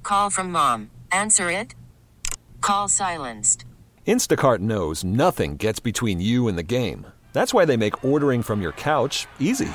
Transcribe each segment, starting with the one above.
Call from mom. Answer it. Call silenced. Instacart knows nothing gets between you and the game. That's why they make ordering from your couch easy.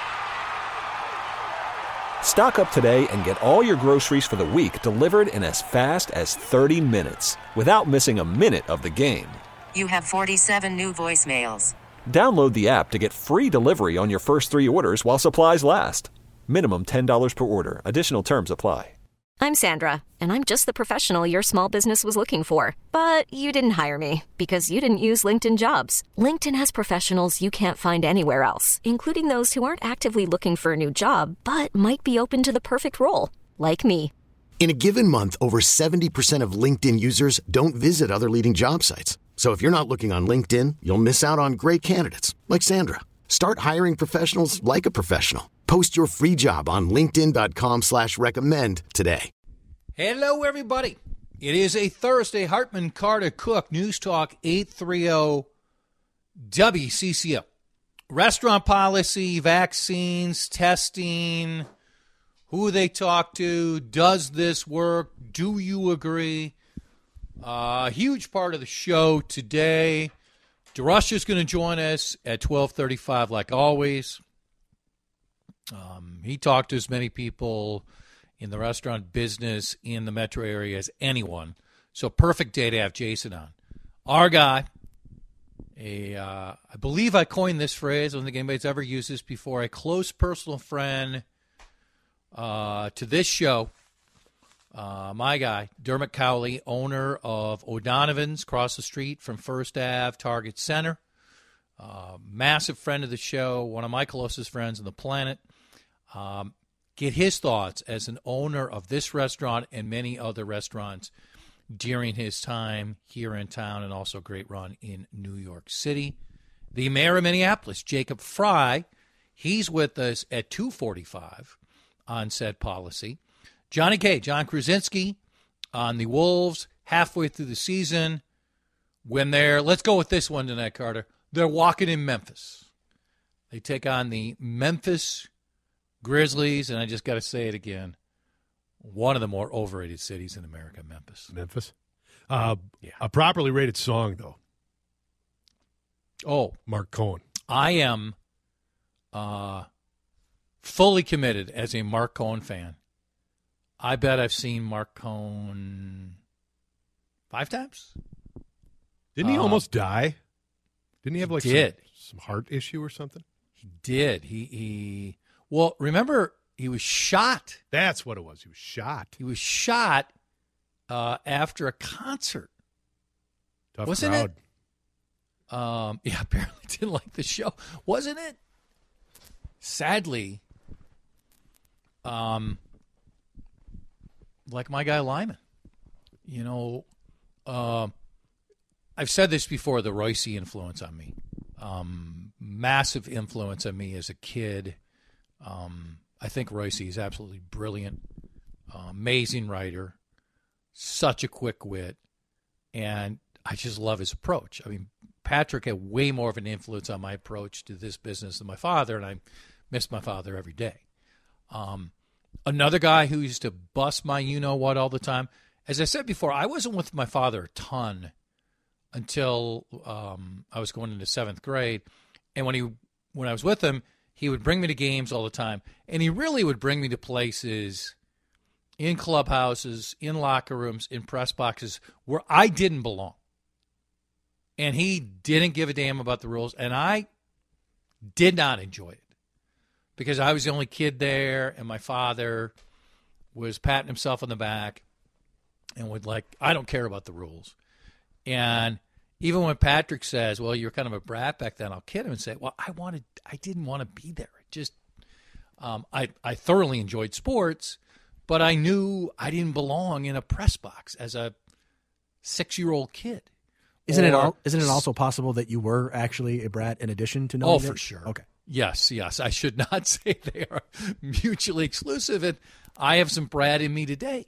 Stock up today and get all your groceries for the week delivered in as fast as 30 minutes without missing a minute of the game. You have 47 new voicemails. Download the app to get free delivery on your first 3 orders while supplies last. Minimum $10 per order. Additional terms apply. I'm Sandra, and I'm just the professional your small business was looking for. But you didn't hire me because you didn't use LinkedIn Jobs. LinkedIn has professionals you can't find anywhere else, including those who aren't actively looking for a new job, but might be open to the perfect role, like me. In a given month, over 70% of LinkedIn users don't visit other leading job sites. So if you're not looking on LinkedIn, you'll miss out on great candidates like Sandra. Start hiring professionals like a professional. Post your free job on linkedin.com/recommend today. Hello, everybody. It is a Thursday. Hartman, Carter, Cook, News Talk 830 WCCO. Restaurant policy, vaccines, testing, who they talk to, does this work, do you agree? A huge part of the show today. DeRusha is going to join us at 12:35 like always. He talked to as many people in the restaurant business in the metro area as anyone. So perfect day to have Jason on. Our guy, I believe I coined this phrase. I don't think anybody's ever used this before. A close personal friend to this show. My guy, Dermot Cowley, owner of O'Donovan's across the street from First Ave Target Center. Massive friend of the show, one of my closest friends on the planet. Get his thoughts as an owner of this restaurant and many other restaurants during his time here in town, and also a great run in New York City. The mayor of Minneapolis, Jacob Fry, he's with us at 2:45 on said policy. Johnny K, John Krasinski on the Wolves halfway through the season. When let's go with this one tonight, Carter. They're walking in Memphis. They take on the Memphis Grizzlies, and I just got to say it again. One of the more overrated cities in America, Memphis. Yeah. A properly rated song, though. Oh. Mark Cohen. I am fully committed as a Mark Cohen fan. I bet I've seen Mark Cohen 5 times. Didn't he almost die? Didn't he have some heart issue or something? He did. He well, remember, he was shot. That's what it was. He was shot. He was shot after a concert. Tough Wasn't crowd. it? Yeah, apparently didn't like the show. Wasn't it? Sadly, like my guy Lyman. You know, I've said this before, the Royce influence on me. Massive influence on me as a kid. I think Royce is absolutely brilliant, amazing writer, such a quick wit, and I just love his approach. I mean, Patrick had way more of an influence on my approach to this business than my father, and I miss my father every day. Another guy who used to bust my you-know-what all the time, as I said before, I wasn't with my father a ton until I was going into 7th grade, and when I was with him, he would bring me to games all the time, and he really would bring me to places in clubhouses, in locker rooms, in press boxes where I didn't belong. And he didn't give a damn about the rules, and I did not enjoy it because I was the only kid there, and my father was patting himself on the back and would I don't care about the rules. And even when Patrick says, well, you're kind of a brat back then, I'll kid him and say, well, I didn't want to be there. It just, I thoroughly enjoyed sports, but I knew I didn't belong in a press box as a 6-year-old kid. Isn't it also possible that you were actually a brat in addition to knowing Oh, for sure. Okay. Yes. I should not say they are mutually exclusive, and I have some brat in me today.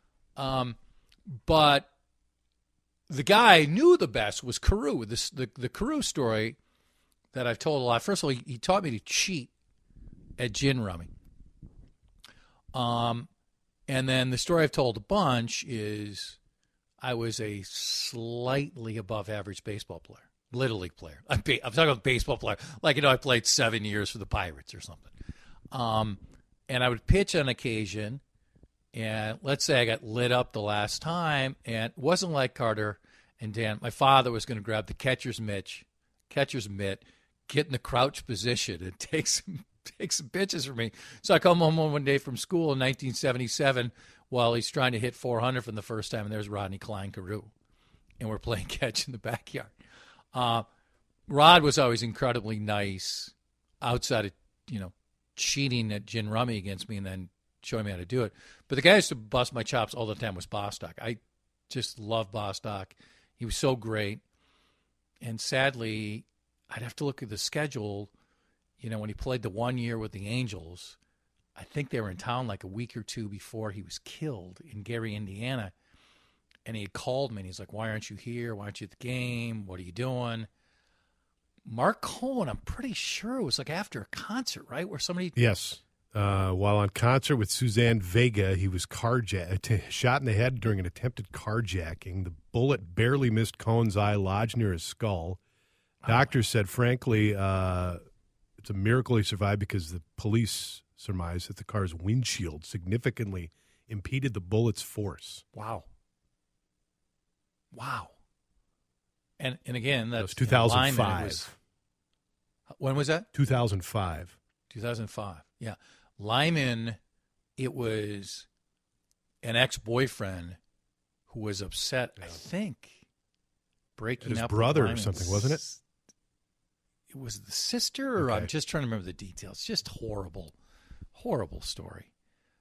But the guy I knew the best was Carew. The Carew story that I've told a lot. First of all, he taught me to cheat at gin rummy. And then the story I've told a bunch is I was a slightly above average baseball player, Little League player. I'm talking about baseball player. Like, I played 7 years for the Pirates or something. And I would pitch on occasion, and let's say I got lit up the last time, and it wasn't like Carter and Dan. My father was going to grab the catcher's mitt, get in the crouch position, and take some pitches for me. So I come home one day from school in 1977 while he's trying to hit 400 for the first time, and there's Rodney Klein Carew, and we're playing catch in the backyard. Rod was always incredibly nice outside of, cheating at gin rummy against me and then showing me how to do it. But the guy who used to bust my chops all the time was Bostock. I just love Bostock. He was so great. And sadly, I'd have to look at the schedule. When he played the 1 year with the Angels, I think they were in town like a week or two before he was killed in Gary, Indiana. And he had called me, and he's like, why aren't you here? Why aren't you at the game? What are you doing? Mark Cohen, I'm pretty sure it was like after a concert, right? Where somebody... Yes. While on concert with Suzanne Vega, he was shot in the head during an attempted carjacking. The bullet barely missed Cohen's eye, lodged near his skull. Doctors said, frankly, it's a miracle he survived because the police surmised that the car's windshield significantly impeded the bullet's force. Wow. And again, that was 2005. When was that? 2005. 2005. Yeah. Lyman, it was an ex-boyfriend who was upset, I think, breaking his up brother with or something, wasn't it? It was the sister, or okay. I'm just trying to remember the details. Just horrible story.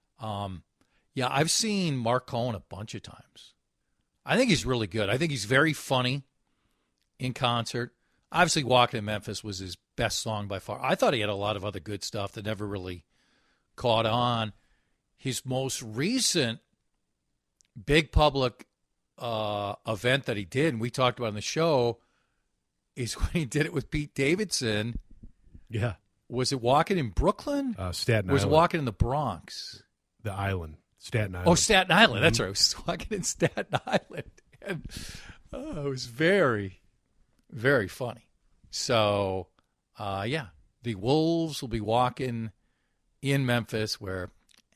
Yeah, I've seen Mark Cohen a bunch of times. I think he's really good. I think he's very funny in concert. Obviously, Walking in Memphis was his best song by far. I thought he had a lot of other good stuff that never really caught on. His most recent big public event that he did, and we talked about on the show, is when he did it with Pete Davidson. Yeah. Was it Walking in Brooklyn? Staten Island. Or was it Walking in the Bronx? The island. Staten Island. Oh, Staten Island. That's right. I was walking in Staten Island. And it was very, very funny. So, yeah, the Wolves will be walking in Memphis where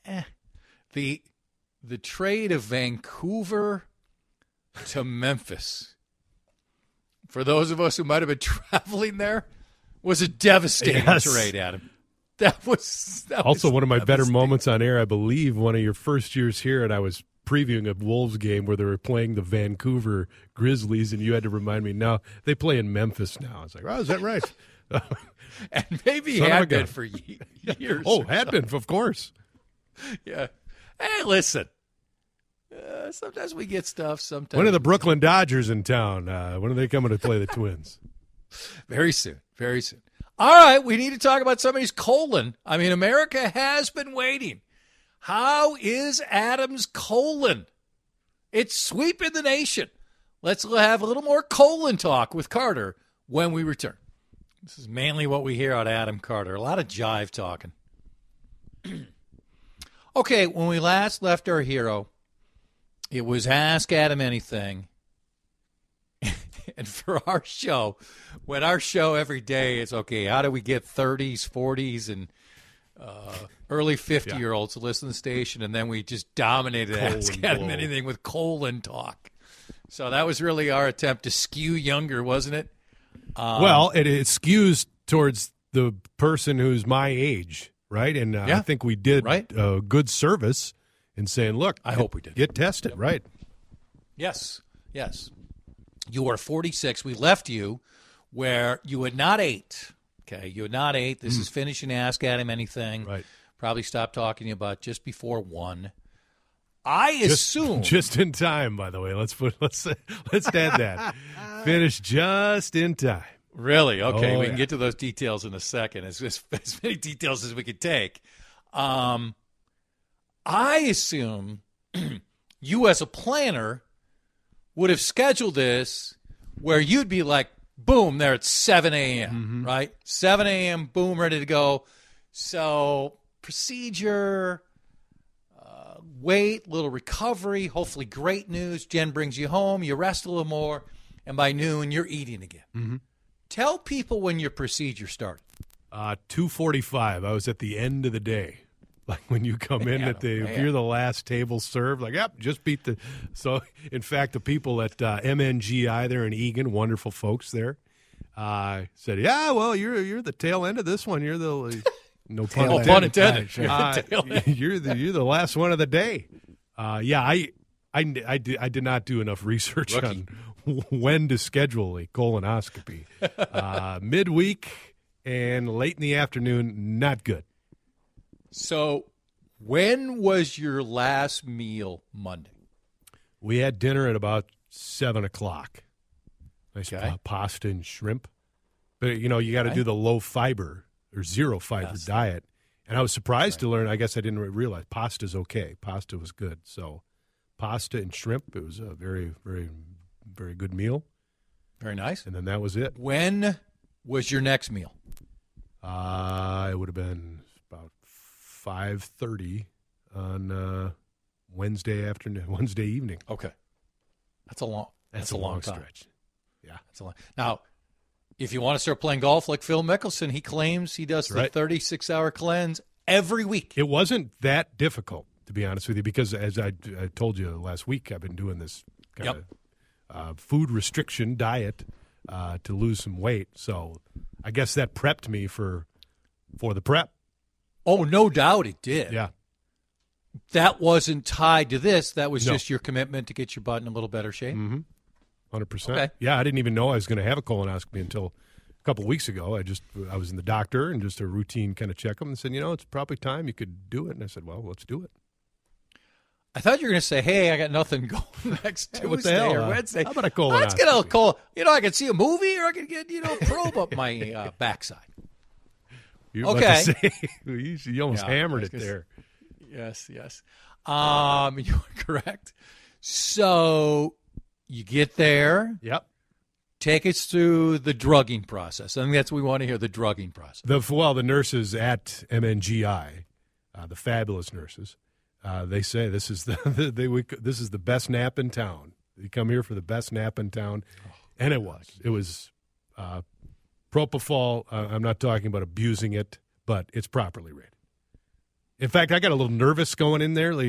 the trade of Vancouver to Memphis, for those of us who might have been traveling there, was a devastating trade, Adam. That was also one of my better moments on air, I believe, one of your first years here, and I was previewing a Wolves game where they were playing the Vancouver Grizzlies, and you had to remind me, no, they play in Memphis now. I was like, oh, is that right? And maybe had been for years. Oh, had been, of course. Yeah. Hey, listen. Sometimes we get stuff. Sometimes. When are the Brooklyn Dodgers in town? When are they coming to play the Twins? Very soon. Very soon. All right, we need to talk about somebody's colon. I mean, America has been waiting. How is Adam's colon? It's sweeping the nation. Let's have a little more colon talk with Carter when we return. This is mainly what we hear out of Adam Carter. A lot of jive talking. Okay, when we last left our hero, it was Ask Adam Anything. And for our show, when our show every day is, okay, how do we get 30s, 40s, and early 50-year-olds to listen to the station, and then we just dominated Ask Adam Anything with colon talk. So that was really our attempt to skew younger, wasn't it? Well, it skews towards the person who's my age, right? And I think we did a good service in saying, look, I hope we did. Get tested, right? Yes. You are 46. We left you where you had not ate. Okay, you had not ate. This is finishing Ask Adam Anything. Right. Probably stopped talking to you about just before 1. I assume just in time. By the way, let's add that. Finish just in time. Really? Okay, we can get to those details in a second. As many details as we could take. I assume you as a planner would have scheduled this where you'd be like, boom, there at 7 a.m., right? 7 a.m., boom, ready to go. So procedure, wait, little recovery, hopefully great news. Jen brings you home, you rest a little more, and by noon, you're eating again. Mm-hmm. Tell people when your procedure started. 2:45. I was at the end of the day. Like when you come in if you're the last table served, like, yep, just beat the. So, in fact, the people at MNGI there in Eagan, wonderful folks there, said, yeah, well, you're the tail end of this one. You're the no pun intended. You're the last one of the day. I did not do enough research on when to schedule a colonoscopy. Midweek and late in the afternoon, not good. So, when was your last meal Monday? We had dinner at about 7 o'clock. Nice pasta and shrimp. But, you got to do the low fiber or zero fiber diet. And I was surprised to learn, I guess I didn't realize, pasta's okay. Pasta was good. So, pasta and shrimp, it was a very, very, very good meal. Very nice. And then that was it. When was your next meal? It would have been about 5:30 on Wednesday evening. Okay, that's a long stretch. Yeah, that's a long. Now, if you want to start playing golf like Phil Mickelson, he claims he does the 36-hour cleanse every week. It wasn't that difficult, to be honest with you, because as I told you last week, I've been doing this kind of food restriction diet to lose some weight. So I guess that prepped me for the prep. Oh, no doubt it did. Yeah. That wasn't tied to this. That was just your commitment to get your butt in a little better shape? Mm-hmm. 100%. Okay. Yeah, I didn't even know I was going to have a colonoscopy until a couple of weeks ago. I was in the doctor and just a routine kind of checkup and said, it's probably time you could do it. And I said, well, let's do it. I thought you were going to say, hey, I got nothing going next Tuesday what the hell? or Wednesday. How about a colonoscopy? Let's get a call. I can see a movie or I can get, a probe up my backside. You were about to say, you almost hammered it there. Yes. You're correct. So you get there. Yep. Take us through the drugging process. I think that's what we want to hear, the drugging process. The nurses at MNGI, the fabulous nurses, they say this is this is the best nap in town. You come here for the best nap in town, and it was. It was propofol. I'm not talking about abusing it, but it's properly rated. In fact, I got a little nervous going in there.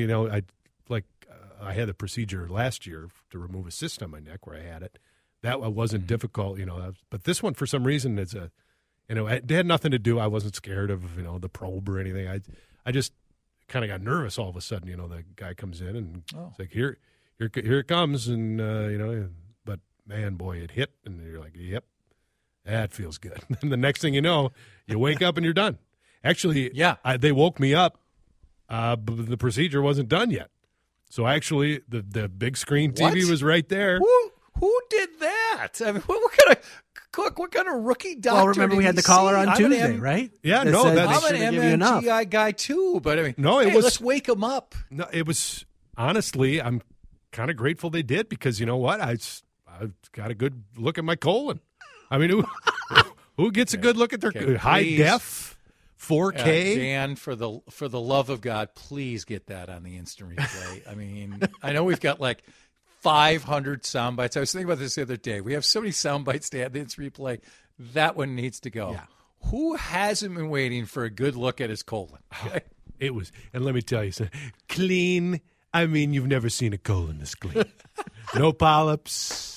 I had the procedure last year to remove a cyst on my neck where I had it. That wasn't difficult, But this one, for some reason, it had nothing to do. I wasn't scared of the probe or anything. I just kind of got nervous all of a sudden. The guy comes in and it's like here it comes, and But man, boy, it hit, and you're like, yep, that feels good. And the next thing you know, you wake up and you're done. Actually, they woke me up, but the procedure wasn't done yet. So actually, the big screen TV was right there. Who did that? I mean, what kind of rookie doctor? Well, remember we had the caller on Tuesday, right? Yeah, I'm an MNGI guy too, but I mean, let's wake him up. No, it was honestly, I'm kind of grateful they did because you know what? I got a good look at my colon. I mean, who gets a good look at their high def? 4K. Dan, for the love of God, please get that on the instant replay. I mean, I know we've got like 500 sound bites. I was thinking about this the other day. We have so many sound bites to add the instant replay. That one needs to go. Yeah. Who hasn't been waiting for a good look at his colon? Okay? It was, and let me tell you something. Clean. I mean, you've never seen a colon this clean. No polyps.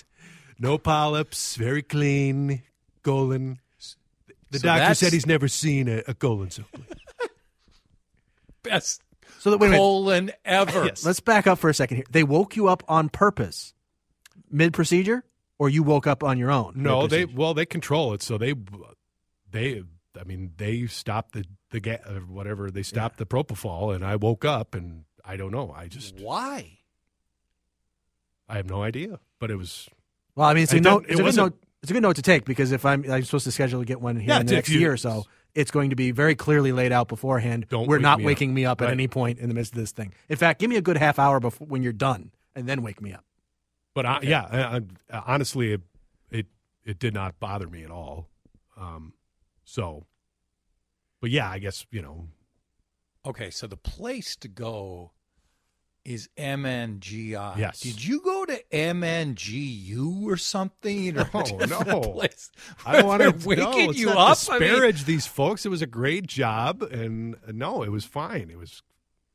Very clean colon. The doctor said he's never seen a colon so clean. Best wait a colon ever. Yes. Let's back up for a second here. They woke you up on purpose mid-procedure, or you woke up on your own? No, they control it. So they stopped the whatever. They stopped the propofol, and I woke up, and I don't know. Why? I have no idea. But it was. Well, I mean, it's a good note to take because if I'm supposed to schedule to get one here in the next year or so, it's going to be very clearly laid out beforehand. We're not waking me up at any point in the midst of this thing. In fact, give me a good half hour before when you're done, and then wake me up. But honestly, it did not bother me at all. But yeah, I guess Okay, so the place to go is MNGI. Yes. Did you go to MNGU or something? Or no. Place I don't want to waking you up. Disparage these folks. It was a great job, and no, it was fine. It was.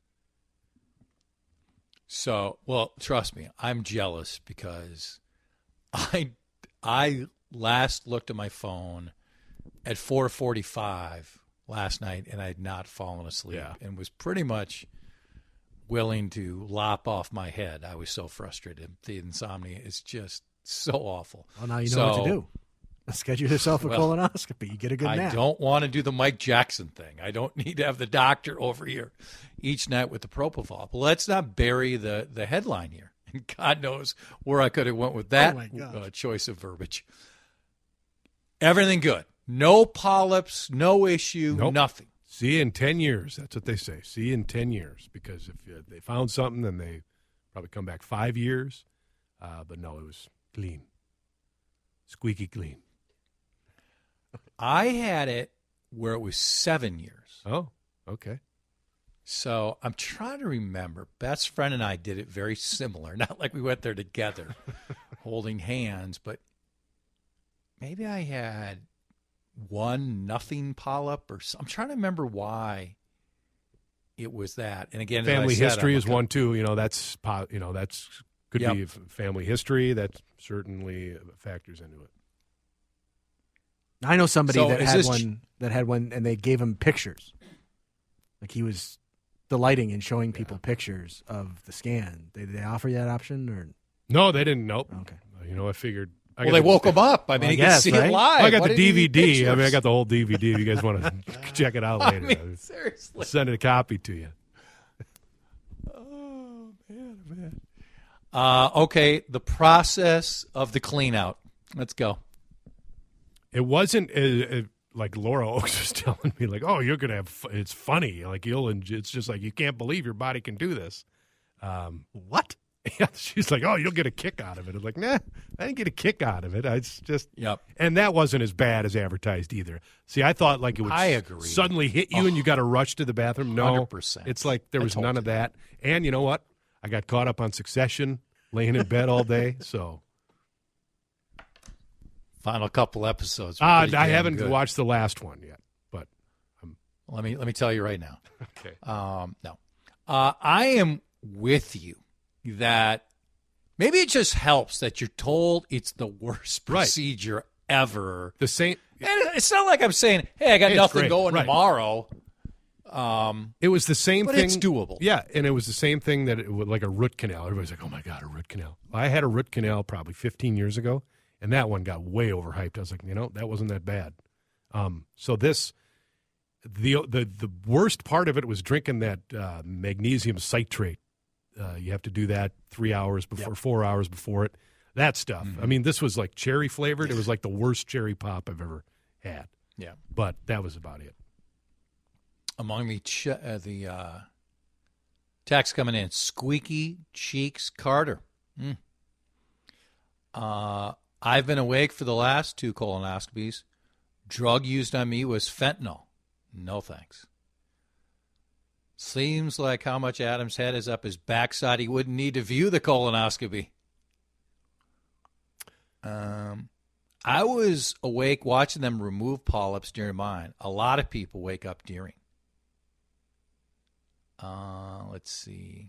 So, well, trust me, I'm jealous because I last looked at my phone at 4:45 last night, and I had not fallen asleep, and was pretty much willing to lop off my head. I was so frustrated. The insomnia is just so awful. Well, now you know what to do. Schedule yourself a colonoscopy. You get a good nap. I don't want to do the Mike Jackson thing. I don't need to have the doctor over here each night with the propofol. But let's not bury the headline here. And God knows where I could have went with that choice of verbiage. Everything good. No polyps, no issue, nothing. See you in 10 years. That's what they say. See you in 10 years. Because if they found something, then they probably come back 5 years. But no, it was clean. Squeaky clean. I had it where it was 7 years. Oh, okay. So I'm trying to remember. Best friend and I did it very similar. Not like we went there together holding hands, but maybe I had nothing polyp or something. I'm trying to remember why it was that. And again, family history is one too. That's could be family history. That certainly factors into it. I know somebody that had one, and they gave him pictures. Like he was delighting in showing people pictures of the scan. Did they offer you that option or? No, they didn't. Nope. Okay. I figured. They woke him up. I mean, he could see it live. I got the DVD. I got the whole DVD. If you guys want to check it out later. Seriously. Send a copy to you. Oh, man. Okay, the process of the clean out. Let's go. It wasn't like Laura Oaks was telling me, like, oh, you're going to have it's funny. Like, it's just like, you can't believe your body can do this. What? Yeah, she's like, oh, you'll get a kick out of it. I'm like, nah, I didn't get a kick out of it. It's just, and that wasn't as bad as advertised either. See, I thought like it would suddenly hit you and you got to rush to the bathroom. No, 100%. It's like there was none of that. And you know what? I got caught up on Succession, laying in bed all day. So, final couple episodes. I haven't watched the last one yet, but let me tell you right now. Okay. No, I am with you. That maybe it just helps that you're told it's the worst procedure ever. The same. And it's not like I'm saying, hey, I got nothing going tomorrow. It was the same but thing. It's doable. Yeah, and it was the same thing that it was like a root canal. Everybody's like, oh, my God, a root canal. I had a root canal probably 15 years ago, and that one got way overhyped. I was like, that wasn't that bad. So this, the worst part of it was drinking that magnesium citrate. You have to do that 3 hours before, 4 hours before it. That stuff. Mm-hmm. I mean, this was like cherry flavored. It was like the worst cherry pop I've ever had. Yeah. But that was about it. Among the text coming in, Squeaky Cheeks Carter. I've been awake for the last 2 colonoscopies. Drug used on me was fentanyl. No thanks. Seems like how much Adam's head is up his backside. He wouldn't need to view the colonoscopy. I was awake watching them remove polyps during mine. A lot of people wake up during. Let's see.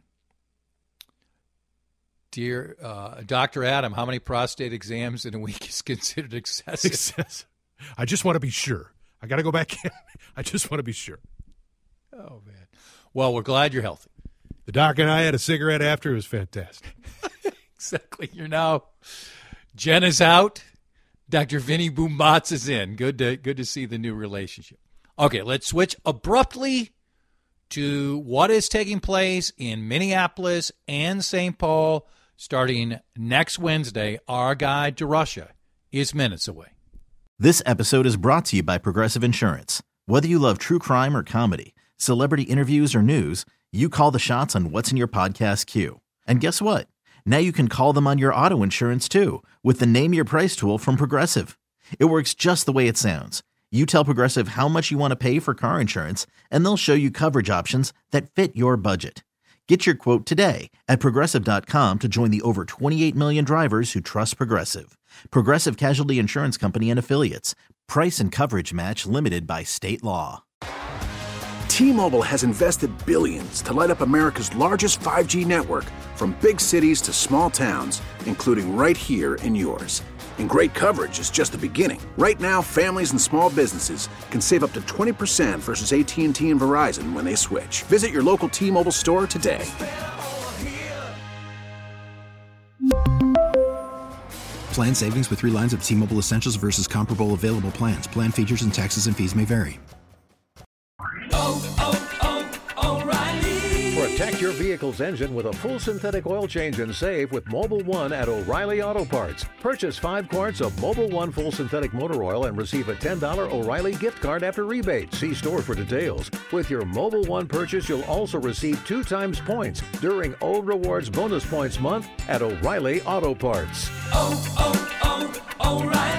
Dear Dr. Adam, how many prostate exams in a week is considered excessive? I just want to be sure. I got to go back in. I just want to be sure. Oh, man. Well, we're glad you're healthy. The doc and I had a cigarette after. It was fantastic. Exactly. Jen is out. Dr. Vinny Boombots is in. Good to see the new relationship. Okay, let's switch abruptly to what is taking place in Minneapolis and St. Paul starting next Wednesday. Our guide to Russia is minutes away. This episode is brought to you by Progressive Insurance. Whether you love true crime or comedy, celebrity interviews or news, you call the shots on what's in your podcast queue. And guess what? Now you can call them on your auto insurance too with the Name Your Price tool from Progressive. It works just the way it sounds. You tell Progressive how much you want to pay for car insurance, and they'll show you coverage options that fit your budget. Get your quote today at Progressive.com to join the over 28 million drivers who trust Progressive. Progressive Casualty Insurance Company and Affiliates. Price and coverage match limited by state law. T-Mobile has invested billions to light up America's largest 5G network, from big cities to small towns, including right here in yours. And great coverage is just the beginning. Right now, families and small businesses can save up to 20% versus AT&T and Verizon when they switch. Visit your local T-Mobile store today. Plan savings with 3 lines of T-Mobile Essentials versus comparable available plans. Plan features and taxes and fees may vary. Protect your vehicle's engine with a full synthetic oil change and save with Mobil 1 at O'Reilly Auto Parts. Purchase 5 quarts of Mobil 1 full synthetic motor oil and receive a $10 O'Reilly gift card after rebate. See store for details. With your Mobil 1 purchase, you'll also receive 2 times points during O Rewards Bonus Points Month at O'Reilly Auto Parts. O'Reilly.